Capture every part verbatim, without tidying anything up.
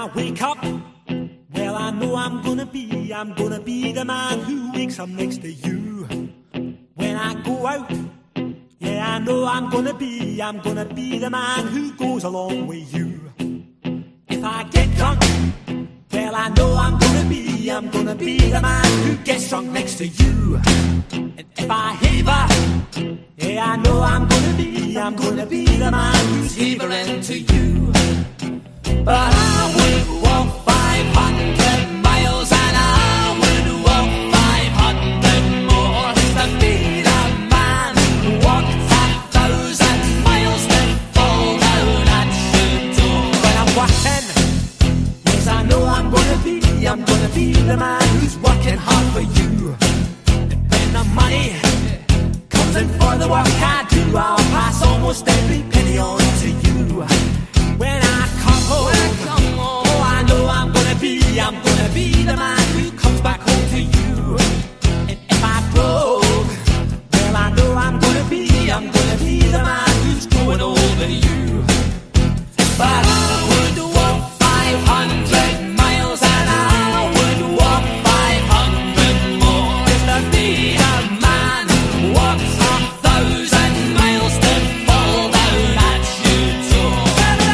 I wake up, well, I know I'm gonna be, I'm gonna be the man who wakes up next to you. When I go out, yeah, I know I'm gonna be, I'm gonna be the man who goes along with you. If I get drunk, well, I know I'm gonna be, I'm gonna be the man who gets drunk next to you. And if I haver, yeah, I know I'm gonna be, I'm gonna be the man who's havering to you. But I would walk five hundred miles and I would walk five hundred more to be the man who walked a thousand miles to fall down at your door. When I'm walking, yes, I know I'm gonna be, I'm gonna be the man who's working hard for you. And when the money comes in for the work I do, I'll pass almost every penny on to you. When I come home, when I come home, oh, I know I'm gonna be, I'm gonna be the man who comes back home to you. And if I broke, well, I know I'm gonna be, I'm gonna be the man who's growing over you. But I would walk five hundred miles and I would walk five hundred more just to be the man who walks a thousand miles to fall down at your door.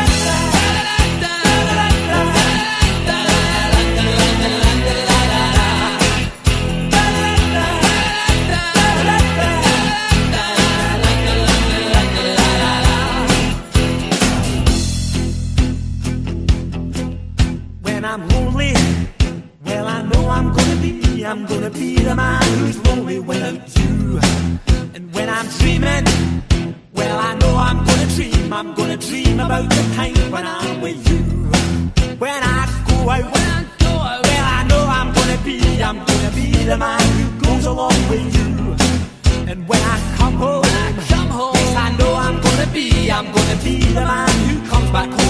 When I'm lonely, well, I know I'm gonna be, I'm gonna be the man who's lonely without you. And when I'm dreaming, well, I know I'm gonna dream, I'm gonna dream about the time when I'm with you. When I go out, when I go out, well, I know I'm gonna be, I'm gonna be the man who goes along with you. And when I come home, when I come home, yes, I know I'm gonna be, I'm gonna be the man who comes back home.